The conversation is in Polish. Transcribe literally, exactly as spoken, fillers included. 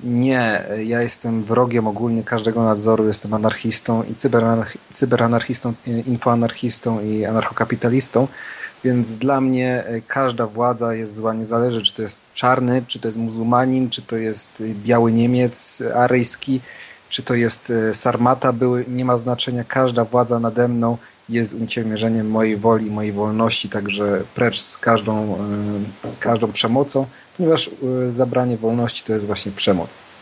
Nie, ja jestem wrogiem ogólnie każdego nadzoru, jestem anarchistą i cyberanarch- cyberanarchistą, infoanarchistą i anarchokapitalistą, więc dla mnie każda władza jest zła, nie zależy czy to jest czarny, czy to jest muzułmanin, czy to jest biały Niemiec aryjski, czy to jest Sarmata były, nie ma znaczenia, każda władza nade mną jest uciemiężeniem mojej woli, mojej wolności, także precz z każdą, każdą przemocą, ponieważ zabranie wolności to jest właśnie przemoc.